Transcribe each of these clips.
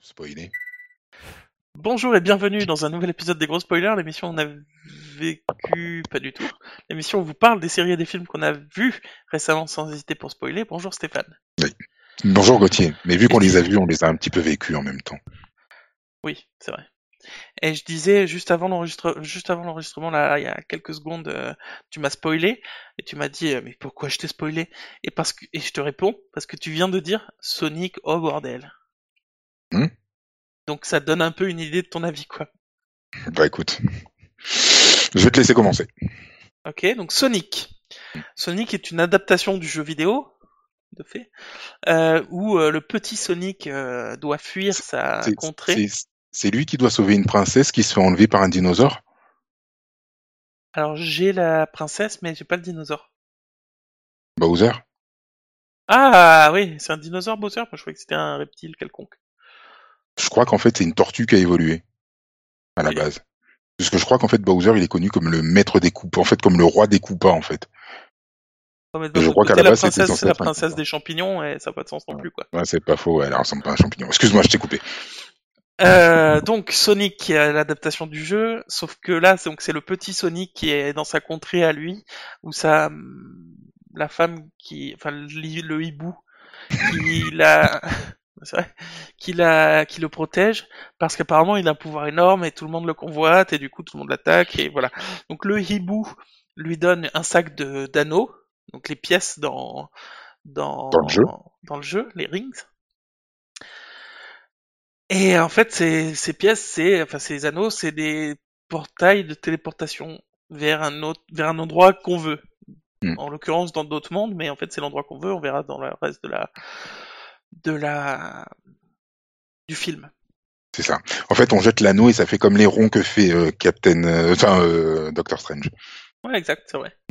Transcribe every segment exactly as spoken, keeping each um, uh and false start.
Spoilé. Bonjour et bienvenue dans un nouvel épisode des Gros Spoilers, l'émission où on a vécu, pas du tout, l'émission où on vous parle des séries et des films qu'on a vus récemment sans hésiter pour spoiler. Bonjour Stéphane. Oui. Bonjour Gauthier. Mais vu Et qu'on je les a dis- vus, on les a un petit peu vécus en même temps. Oui, c'est vrai. Et je disais juste avant l'enregistre... juste avant l'enregistrement, là, il y a quelques secondes, euh, tu m'as spoilé et tu m'as dit euh, mais pourquoi je t'ai spoilé? Et parce que et je te réponds parce que tu viens de dire Sonic, oh bordel. Hmm Donc ça donne un peu une idée de ton avis, quoi. bah écoute, je vais te laisser commencer. Ok, donc Sonic. Sonic est une adaptation du jeu vidéo, de fait, euh, où euh, le petit Sonic euh, doit fuir C'est sa c'est- contrée. c'est- c'est lui qui doit sauver une princesse qui se fait enlever par un dinosaure. Alors j'ai la princesse, mais j'ai pas le dinosaure. Bowser. Ah oui, c'est un dinosaure Bowser. Moi je croyais que c'était un reptile quelconque. Je crois qu'en fait c'est une tortue qui a évolué à la Ok. base. Parce que je crois qu'en fait Bowser il est connu comme le maître des coupas, en fait comme le roi des coupas en fait. Oh, mais Et d'un je autre crois qu'à côté, la la base c'était princesse, c'est censé la être un princesse coupa. des champignons et ça n'a pas de sens non Ouais, plus, quoi. ouais, c'est pas faux, elle ressemble pas à un champignon. Excuse-moi, je t'ai coupé. Euh, donc Sonic qui est l'adaptation du jeu, sauf que là, c'est- donc c'est le petit Sonic qui est dans sa contrée à lui, où sa la femme qui, enfin le, le hibou qui l'a, c'est vrai, qui la, qui le protège parce qu'apparemment il a un pouvoir énorme et tout le monde le convoite et du coup tout le monde l'attaque et voilà. Donc le hibou lui donne un sac de d'anneaux, donc les pièces dans Dans le jeu. dans dans le jeu, les rings. Et en fait, ces, ces pièces, c'est, enfin, ces anneaux, c'est des portails de téléportation vers un autre, vers un endroit qu'on veut. Hmm, En l'occurrence, dans d'autres mondes, mais en fait, c'est l'endroit qu'on veut. On verra dans le reste de la, de la, du film. c'est ça. En fait, on jette l'anneau et ça fait comme les ronds que fait euh, Captain, euh, enfin euh, Doctor Strange. Ouais, exact, c'est vrai.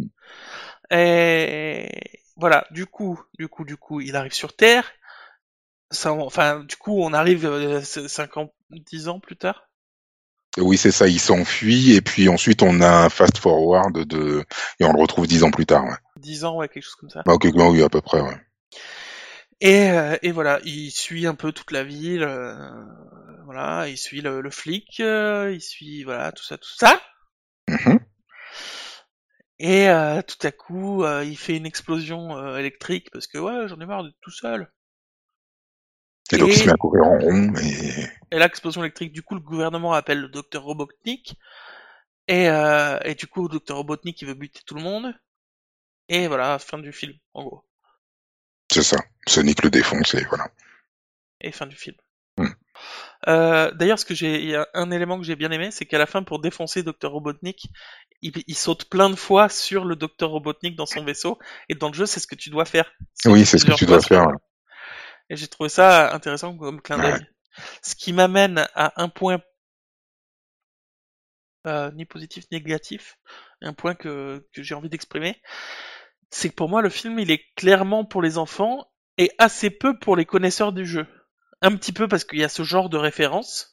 Et voilà. Du coup, du coup, du coup, il arrive sur Terre. Ça, enfin, du coup, on arrive euh, cinq ans, dix ans plus tard. Oui, c'est ça, il s'enfuit et puis ensuite on a un fast forward de et on le retrouve dix ans plus tard. Ouais. Dix ans, ouais, quelque chose comme ça. Ah, ok, oui, à peu près. Ouais. Et, euh, et voilà, il suit un peu toute la ville, euh, voilà, il suit le, le flic, euh, il suit voilà tout ça, tout ça. Mhm. Et euh, tout à coup, euh, il fait une explosion euh, électrique parce que ouais, j'en ai marre d'être tout seul. Et donc il se met à Et, courir en rond et et l'explosion électrique, du coup, le gouvernement appelle le docteur Robotnik. Et, euh, et du coup, le docteur Robotnik, il veut buter tout le monde. Et voilà, fin du film, en gros. c'est ça. Sonic le défonce et voilà. Et fin du film. Hmm. Euh, D'ailleurs, ce que j'ai, il y a un élément que j'ai bien aimé, c'est qu'à la fin, pour défoncer docteur Robotnik, il, il saute plein de fois sur le docteur Robotnik dans son vaisseau, et dans le jeu, c'est ce que tu dois faire. Oui, Sauter c'est ce que plusieurs tu fois dois sur. faire. euh, Et j'ai trouvé ça intéressant comme clin Ouais. d'œil. Ce qui m'amène à un point euh, ni positif ni négatif, un point que, que j'ai envie d'exprimer, c'est que pour moi, le film, il est clairement pour les enfants et assez peu pour les connaisseurs du jeu. Un petit peu parce qu'il y a ce genre de référence,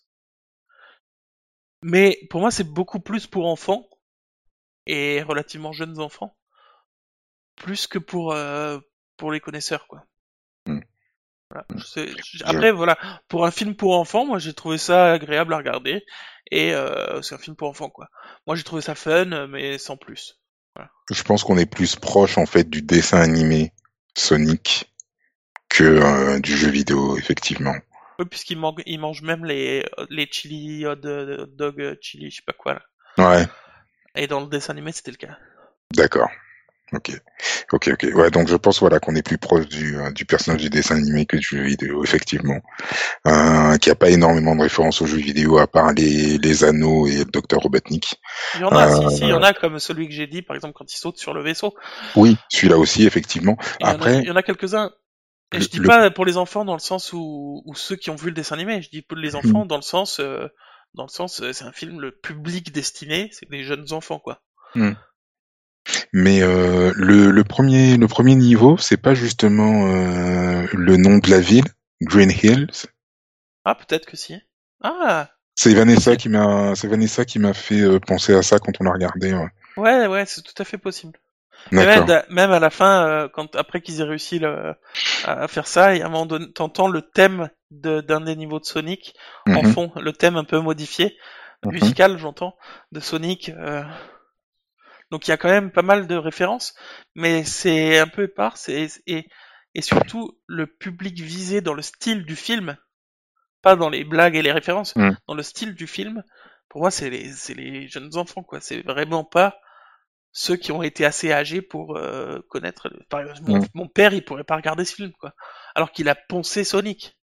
mais pour moi, c'est beaucoup plus pour enfants et relativement jeunes enfants, plus que pour euh, pour les connaisseurs, quoi. Hmm. Voilà. Je sais, j- Je, après, voilà, pour un film pour enfants, moi j'ai trouvé ça agréable à regarder et euh, c'est un film pour enfants, quoi. Moi j'ai trouvé ça fun, mais sans plus. Voilà. je pense qu'on est plus proche en fait du dessin animé Sonic que euh, du jeu vidéo, effectivement. Oui, puisqu'il mange, il mange même les les chili hot hot dog euh, chili, je sais pas quoi là. Ouais, Et dans le dessin animé, c'était le cas. d'accord. Ok, ok, ok. Ouais, donc je pense voilà qu'on est plus proche du, euh, du personnage du dessin animé que du jeu vidéo, effectivement. Euh, qui a pas énormément de références aux jeux vidéo à part les, les anneaux et le docteur Robotnik. Il y en a, si, Euh, si, il y en a comme celui que j'ai dit, par exemple, quand il saute sur le vaisseau. oui, celui-là aussi, effectivement. Et il y en a, il Après, y en a quelques-uns. Et le, je dis le... pas pour les enfants dans le sens où, où ceux qui ont vu le dessin animé, je dis pour les enfants dans le sens, euh, dans le sens, euh, c'est un film le public destiné, c'est des jeunes enfants, quoi. Hmm. Mais euh, le, le premier le premier niveau, c'est pas justement euh, le nom de la ville, Green Hills. Ah, peut-être que si. Ah, C'est Vanessa possible. qui m'a c'est Vanessa qui m'a fait euh, penser à ça quand on l'a regardé. Ouais. Ouais, ouais, c'est tout à fait possible. Et même, D'accord. da- même à la fin, euh, quand après qu'ils aient réussi le- à à faire ça, et à un moment donné, t'entends le thème de, d'un des niveaux de Sonic en Mhm, fond, le thème un peu modifié, mhm. musical j'entends, de Sonic. Euh... Donc il y a quand même pas mal de références, mais c'est un peu épars et, et, et surtout le public visé dans le style du film, pas dans les blagues et les références, Mm. dans le style du film. Pour moi, c'est les, c'est les jeunes enfants, quoi. C'est vraiment pas ceux qui ont été assez âgés pour euh, connaître. Par exemple, mon, Mm. mon père, il pourrait pas regarder ce film, quoi. Alors qu'il a poncé Sonic.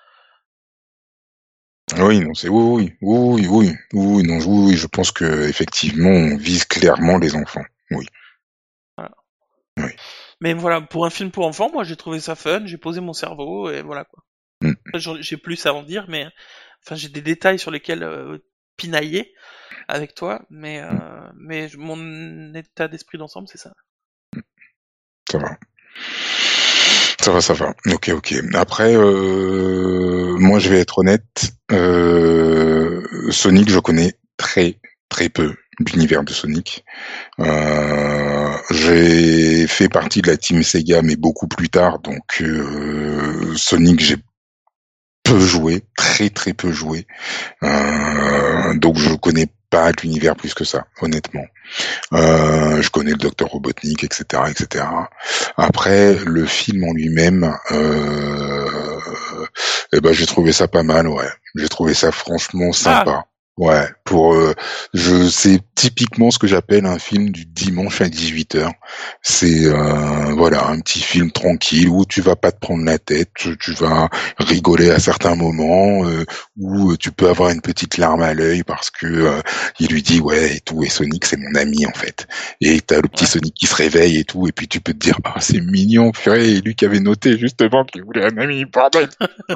Oui, non, c'est oui, oui, oui, oui, oui, oui, non, oui, oui, je pense que effectivement, on vise clairement les enfants. Oui, Voilà. oui. Mais voilà, pour un film pour enfants, moi j'ai trouvé ça fun, j'ai posé mon cerveau et voilà quoi. Mm. J'en- J'ai plus à en dire, mais enfin j'ai des détails sur lesquels euh, pinailler avec toi, mais Mm. euh, mais je- mon état d'esprit d'ensemble c'est ça. Ça va. Ça va, ça va. Ok, ok. Après, euh, moi, je vais être honnête. Euh, Sonic, je connais très, très peu l'univers de Sonic. Euh, j'ai fait partie de la team Sega, mais beaucoup plus tard. Donc, euh, Sonic, j'ai peu joué, très, très peu joué. Euh, donc, je connais pas l'univers plus que ça, honnêtement. Euh, je connais le docteur Robotnik, et cetera, et cetera. Après, le film en lui-même, euh, eh ben, j'ai trouvé ça pas mal, ouais. J'ai trouvé ça franchement Ah sympa. Ouais, pour euh, je c'est typiquement ce que j'appelle un film du dimanche à dix-huit heures. C'est euh, voilà, un petit film tranquille où tu vas pas te prendre la tête, tu, tu vas rigoler à certains moments, euh, où tu peux avoir une petite larme à l'œil parce que euh, il lui dit ouais et tout et Sonic c'est mon ami en fait. Et t'as le petit ouais. Sonic qui se réveille et tout et puis tu peux te dire ah c'est mignon purée et lui qui avait noté justement qu'il voulait un ami bordel.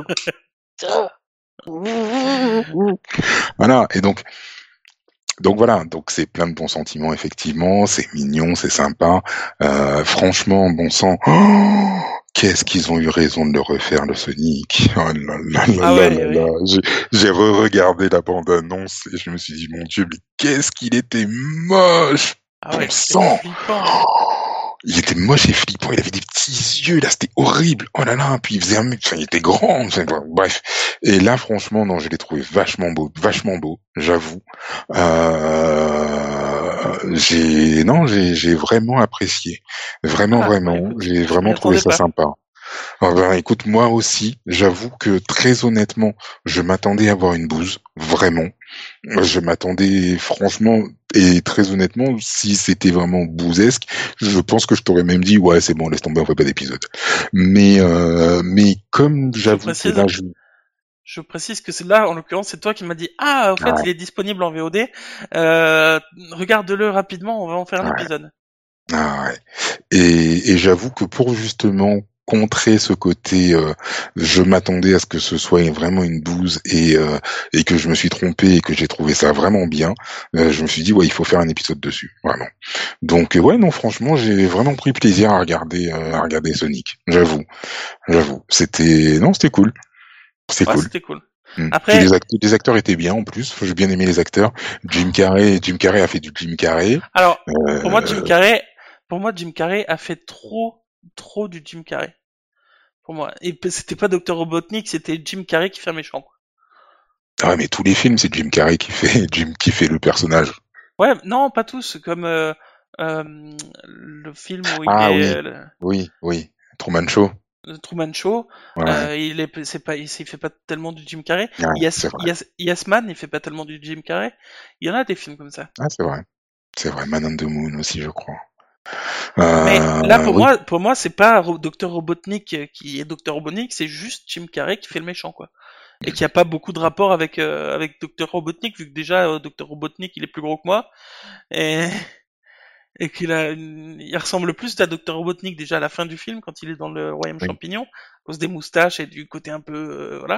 Voilà et donc donc voilà, donc c'est plein de bons sentiments effectivement, c'est mignon, c'est sympa. Euh, franchement, bon sang, oh, qu'est-ce qu'ils ont eu raison de le refaire le Sonic. Oh là là là Ah là ouais, là ouais. là. J'ai, j'ai re-regardé la bande-annonce et je me suis dit mon Dieu, mais qu'est-ce qu'il était moche, Ah bon ouais, c'était sang. flippant. Oh, il était moche et flippant, il avait des petits yeux, là, c'était horrible. Oh là là, puis il faisait un mec, enfin, il était grand, enfin, bon, bref. Et là, franchement, non, je l'ai trouvé vachement beau, vachement beau, j'avoue. Euh, j'ai, non, j'ai, j'ai vraiment apprécié. Vraiment, Ah bah vraiment, écoute, j'ai je m'y vraiment trouvé attendais ça pas. sympa. Ah ben, écoute, moi aussi, j'avoue que très honnêtement, je m'attendais à avoir une bouse, vraiment. Je m'attendais franchement et très honnêtement, si c'était vraiment bousesque, je pense que je t'aurais même dit ouais c'est bon laisse tomber on fait pas d'épisode. Mais euh, mais comme Je j'avoue que précise, là je je précise que c'est là, en l'occurrence, c'est toi qui m'as dit ah en fait ouais, il est disponible en V O D. Euh, regarde-le rapidement, on va en faire un ouais, épisode. ah ouais. Et, et j'avoue que pour justement contrer ce côté, euh, je m'attendais à ce que ce soit vraiment une bouse et euh, et que je me suis trompé et que j'ai trouvé ça vraiment bien. Euh, je me suis dit ouais il faut faire un épisode dessus vraiment. Donc euh, ouais non franchement j'ai vraiment pris plaisir à regarder euh, à regarder Sonic. J'avoue, j'avoue. C'était non c'était cool, c'était Ouais, cool. c'était cool. Mm. Puis les Après, acteurs, les acteurs étaient bien en plus. J'ai bien aimé les acteurs. Jim Carrey, Jim Carrey a fait du Jim Carrey. alors pour moi Jim Euh, Carrey, pour moi Jim Carrey a fait trop, trop du Jim Carrey. Pour moi, et p- c'était pas docteur Robotnik, c'était Jim Carrey qui fait un méchant. Quoi. Ah ouais, mais tous les films, c'est Jim Carrey qui fait Jim qui fait le personnage. Ouais, non, pas tous, comme euh, euh, le film où il Ah est oui, euh, le, oui, oui. Truman Show. le Truman Show. Ouais, Euh, il est, c'est pas, il, il fait pas tellement du Jim Carrey. ouais, Yes, c'est vrai. Yes, Yes Man, il fait pas tellement du Jim Carrey. Il y en a des films comme ça. Ah, c'est vrai. C'est vrai. Man on the Moon aussi, je crois. Mais là, Euh, pour oui. moi, pour moi, c'est pas Ro- docteur Robotnik euh, qui est docteur Robotnik, c'est juste Jim Carrey qui fait le méchant, quoi. Et qui a pas beaucoup de rapport avec euh, avec docteur Robotnik, vu que déjà euh, docteur Robotnik il est plus gros que moi et et qu'il a une- il ressemble plus à docteur Robotnik déjà à la fin du film quand il est dans le royaume Oui. champignon à cause des moustaches et du côté un peu euh, voilà.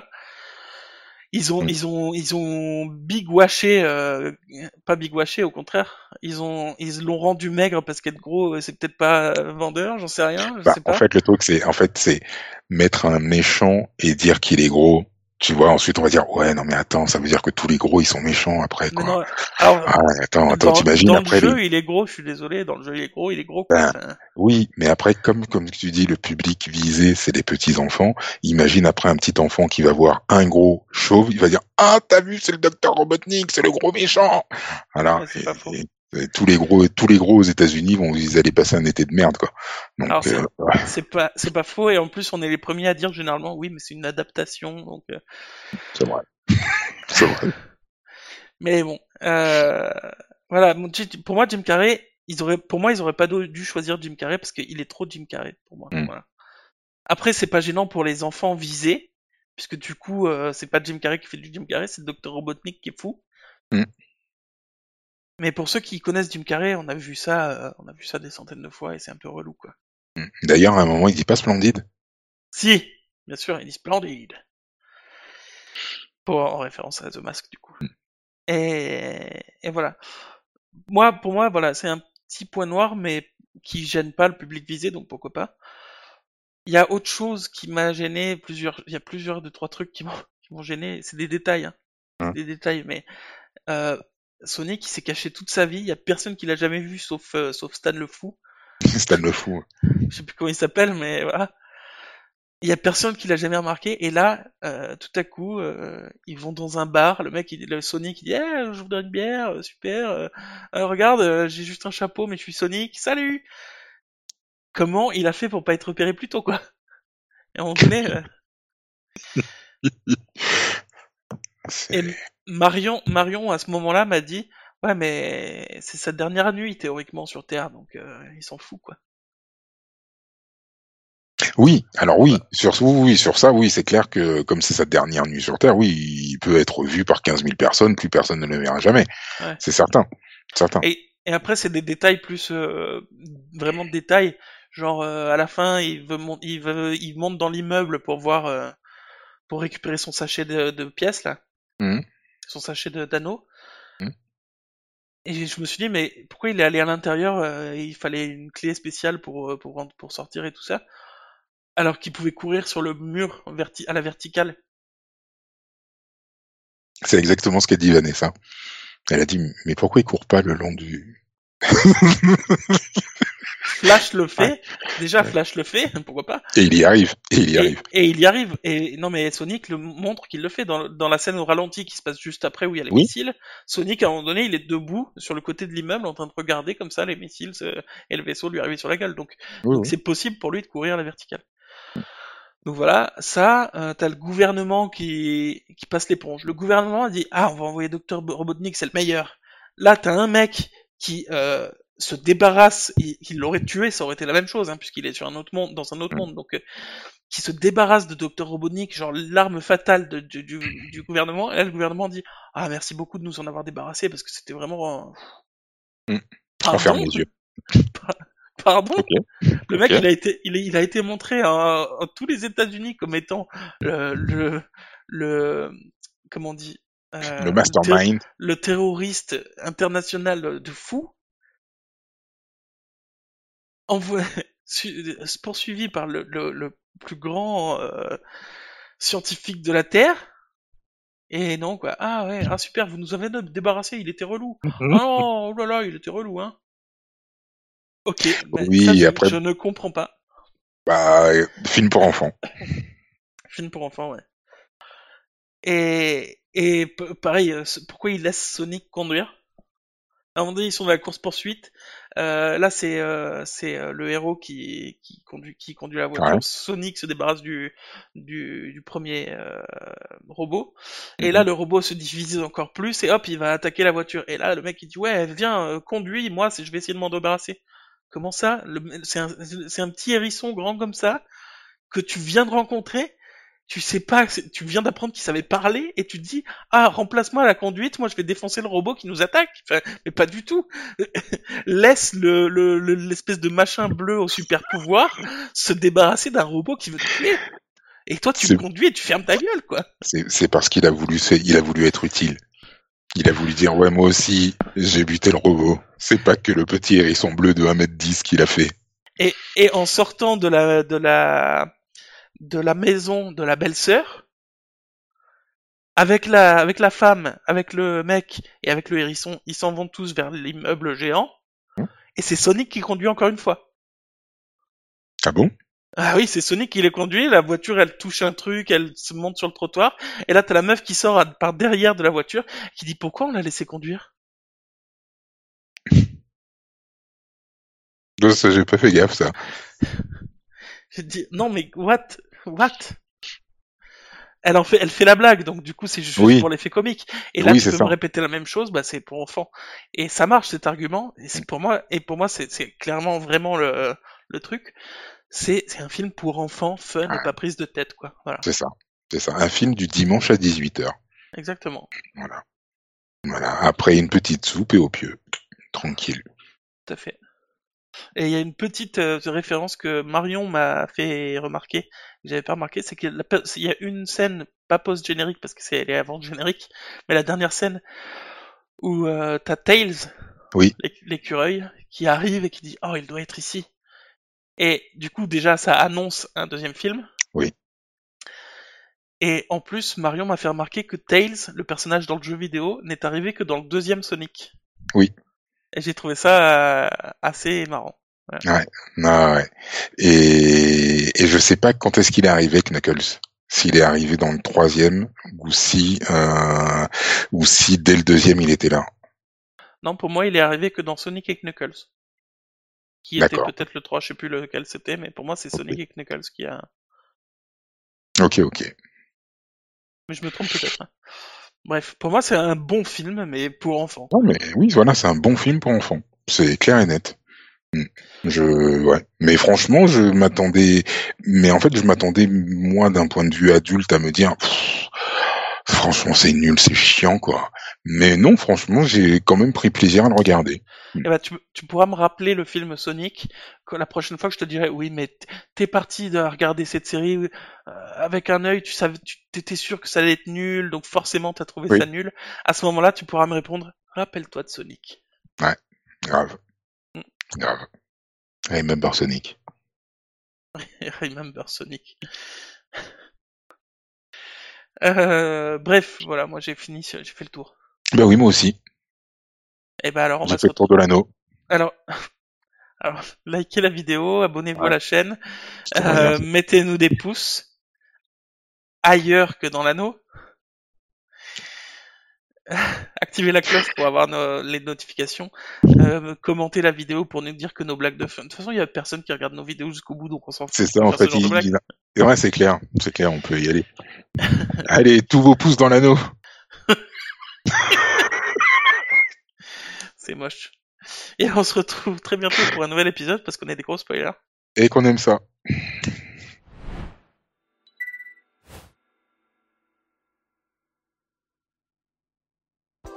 Ils ont Mm. ils ont ils ont big washé euh, pas big washé au contraire. Ils ont ils l'ont rendu maigre parce qu'être gros euh, c'est peut-être pas euh, vendeur, j'en sais rien, je Bah, sais en pas. fait, le truc, c'est, en fait, c'est mettre un méchant et dire qu'il est gros. tu vois, ensuite on va dire ouais non mais attends, ça veut dire que tous les gros ils sont méchants après Mais quoi. non, alors, Ah attends, attends, dans, t'imagines dans le après les jeu, il est gros, je suis désolé, dans le jeu, il est gros, il est gros, quoi. ben, Enfin, oui, mais après comme comme tu dis le public visé c'est les petits enfants, imagine après un petit enfant qui va voir un gros chauve, il va dire ah t'as vu c'est le docteur Robotnik, c'est le gros méchant. Voilà, ouais, c'est pas faux. et, et- et tous les gros tous les gros aux États-Unis vont ils allaient passer un été de merde quoi. Alors, Donc c'est, euh, ouais, c'est pas, c'est pas faux, et en plus, on est les premiers à dire généralement, oui, mais c'est une adaptation, donc, euh, c'est vrai. C'est vrai. mais bon, euh, voilà, mon- pour moi, Jim Carrey, ils auraient, pour moi, ils auraient pas dû choisir Jim Carrey parce qu'il est trop Jim Carrey pour moi. Mm. Voilà. Après, c'est pas gênant pour les enfants visés, puisque du coup, euh, c'est pas Jim Carrey qui fait du Jim Carrey, c'est le docteur Robotnik qui est fou. Mm. Mais pour ceux qui connaissent Jim Carrey, on a vu ça, euh, on a vu ça des centaines de fois et c'est un peu relou, quoi. Mm. D'ailleurs à un moment il dit pas splendide. Si, bien sûr, il est splendide. Pour, en référence à The Mask, du coup. Et, et voilà. Moi, pour moi, voilà, c'est un petit point noir, mais qui gêne pas le public visé, donc pourquoi pas. Il y a autre chose qui m'a gêné, plusieurs, il y a plusieurs de trois trucs qui m'ont, qui m'ont gêné, c'est des détails, hein. C'est Hein. des détails, mais euh, Sonic il s'est caché toute sa vie, il y a personne qui l'a jamais vu sauf euh, sauf Stan le fou. Stan le fou. Je sais plus comment il s'appelle, mais voilà. Il y a personne qui l'a jamais remarqué, et là, euh, tout à coup, euh, ils vont dans un bar, le mec, il, le Sonic, il dit, eh, je voudrais une bière, euh, super, euh, euh, regarde, euh, j'ai juste un chapeau, mais je suis Sonic, salut! Comment il a fait pour pas être repéré plus tôt, quoi? Et à un moment donné, euh, et C'est Marion, Marion, à ce moment-là, m'a dit, ouais, mais c'est sa dernière nuit, théoriquement, sur Terre, donc euh, il s'en fout, quoi. oui, alors oui, Voilà. sur oui, oui, sur ça, oui, c'est clair que comme c'est sa dernière nuit sur Terre, oui, il peut être vu par quinze mille personnes, plus personne ne le verra jamais. Ouais. C'est certain, certain. Et, et après, c'est des détails plus, euh, vraiment de détails. Genre, euh, à la fin, il veut, mon- il veut, il monte dans l'immeuble pour voir, euh, pour récupérer son sachet de, de pièces, là. Mhm. Son sachet de- d'anneaux. Mhm. Et je me suis dit, mais pourquoi il est allé à l'intérieur, euh, et il fallait une clé spéciale pour, euh, pour, rent- pour sortir et tout ça, alors qu'il pouvait courir sur le mur verti à la verticale. C'est exactement ce qu'a dit Vanessa. Elle a dit, mais pourquoi il court pas le long du... Flash le Ouais, fait, déjà ouais. Flash le fait, pourquoi pas, Et il y arrive, et il y et, arrive. et il y arrive. Et non mais Sonic le montre qu'il le fait dans, dans la scène au ralenti qui se passe juste après où il y a les Oui, missiles. Sonic à un moment donné il est debout sur le côté de l'immeuble en train de regarder comme ça les missiles se- et le vaisseau lui arriver sur la gueule. Donc oui, donc oui. c'est possible pour lui de courir à la verticale. Donc voilà, ça, euh, t'as le gouvernement qui, qui passe l'éponge. Le gouvernement dit ah on va envoyer docteur Robotnik, c'est le meilleur. Là t'as un mec qui euh, se débarrasse, il, il l'aurait tué, ça aurait été la même chose, hein, puisqu'il est sur un autre monde, dans un autre Mm. monde, donc euh, qui se débarrasse de docteur Robotnik, genre l'arme fatale de- du, du, du gouvernement. Et là le gouvernement dit ah merci beaucoup de nous en avoir débarrassé parce que c'était vraiment euh, Mm. On ferme pardon, les yeux. pardon. Ok, Le ok. mec, il a été, il, a- il a été montré en, en tous les États-Unis comme étant le, le, le comment on dit, Le euh, le, ter- mastermind. le terroriste international de fou, envo- su- poursuivi par le, le, le plus grand euh, scientifique de la Terre. Et non quoi. Ah ouais, ah super, vous nous avez débarrassé, il était relou. Ah non, oh là là, il était relou, hein. Ok, mais ça Oui, je, après, je ne comprends pas. bah, euh, film pour enfants. Film pour enfants, ouais. Et, et p- pareil, euh, c- pourquoi ils laissent Sonic conduire? À un moment donné, ils sont dans la course-poursuite. Euh, là, c'est euh, c'est euh, le héros qui, qui conduit qui conduit la Ouais. voiture. Sonic se débarrasse du du, du premier euh, robot. Et là, Mhm. le robot se divise encore plus et hop, il va attaquer la voiture. Et là, le mec il dit ouais, viens, euh, conduis, moi, c'est- je vais essayer de m'en débarrasser. Comment ça? Le- C'est un, c'est un petit hérisson grand comme ça que tu viens de rencontrer, tu sais pas, c'est- tu viens d'apprendre qu'il savait parler et tu te dis ah remplace-moi à la conduite, moi je vais défoncer le robot qui nous attaque. Enfin, mais pas du tout. Laisse le le- le- l'espèce de machin bleu au super pouvoir se débarrasser d'un robot qui veut te tuer. Et toi tu C'est, conduis et tu fermes ta gueule quoi. c'est, c'est parce qu'il a voulu, se- il a voulu être utile. Il a voulu dire, ouais, moi aussi, j'ai buté le robot. C'est pas que le petit hérisson bleu de un mètre dix qu'il a fait. Et et en sortant de la de la de la maison de la belle-sœur, avec la, avec la femme, avec le mec et avec le hérisson, ils s'en vont tous vers l'immeuble géant. Hum. Et c'est Sonic qui conduit encore une fois. Ah bon? Ah oui, c'est Sonic qui les conduit, la voiture elle touche un truc, elle se monte sur le trottoir, et là t'as la meuf qui sort à- par derrière de la voiture, qui dit pourquoi on l'a laissé conduire? Non, ça, j'ai pas fait gaffe, ça. J'ai dit non mais what? What? Elle en fait, elle fait la blague, donc du coup c'est juste Oui, pour l'effet comique. Et là oui, tu c'est peux ça. me répéter la même chose, bah c'est pour enfants. Et ça marche cet argument, et c'est pour moi, et pour moi c'est, c'est clairement vraiment le, le truc. C'est, c'est un film pour enfants, fun et Ouais, pas prise de tête, quoi. Voilà. c'est ça. C'est ça. Un film du dimanche à dix-huit heures. Exactement. Voilà. Voilà. Après une petite soupe et au pieu. Tranquille. Tout à fait. Et il y a une petite euh, référence que Marion m'a fait remarquer, que j'avais pas remarqué, c'est qu'il y a une scène, pas post-générique parce que c'est elle est avant le générique, mais la dernière scène où euh, t'as Tails, Oui. l'éc- l'écureuil, qui arrive et qui dit oh il doit être ici. Et du coup déjà ça annonce un deuxième film. Oui. Et en plus Marion m'a fait remarquer que Tails, le personnage dans le jeu vidéo, n'est arrivé que dans le deuxième Sonic. Oui. Et j'ai trouvé ça euh, assez marrant. Voilà. Ouais. Ah, ouais. Et, et je sais pas quand est-ce qu'il est arrivé, Knuckles. S'il est arrivé dans le troisième ou si euh, ou si dès le deuxième il était là. Non, pour moi, il est arrivé que dans Sonic et Knuckles. Qui était D'accord. peut-être le trois, je sais plus lequel c'était, mais pour moi, c'est Sonic Ok. et Knuckles qui a... Ok, ok. Mais je me trompe peut-être. Hein. Bref, pour moi, c'est un bon film, mais pour enfants. Non mais oui, voilà, c'est un bon film pour enfants. C'est clair et net. Mm. Je, ouais. Mais franchement, je m'attendais, mais en fait, je m'attendais, moi, d'un point de vue adulte, à me dire, pff, franchement, c'est nul, c'est chiant, quoi. Mais non, franchement, j'ai quand même pris plaisir à le regarder. Mm. Et bah, tu, tu pourras me rappeler le film Sonic, que la prochaine fois que je te dirai, oui, mais t- t'es parti de regarder cette série euh, avec un œil, tu savais, tu t'étais sûr que ça allait être nul, donc forcément t'as trouvé Oui, ça nul. À ce moment-là, tu pourras me répondre, rappelle-toi de Sonic. ouais, grave, Mm. grave. Remember Sonic. Remember Sonic. Euh, bref, voilà, moi j'ai fini, j'ai fait le tour. Ben oui, moi aussi. Et ben alors on J'ai va se fait le tour de retrouver. l'anneau. Alors, alors likez la vidéo, abonnez-vous à Ouais, la chaîne, c'est vrai, euh, merci. mettez-nous des pouces ailleurs que dans l'anneau, activez la cloche pour avoir nos- les notifications, euh, commentez la vidéo pour nous dire que nos blagues de fun. De toute façon, il y a personne qui regarde nos vidéos jusqu'au bout, donc on s'en C'est fout, on ça, peut en faire ce fait, genre de il, blagues. il a... C'est vrai, c'est clair, c'est clair, on peut y aller. Allez, tous vos pouces dans l'anneau. C'est moche. Et on se retrouve très bientôt pour un nouvel épisode parce qu'on a des gros spoilers. Et qu'on aime ça.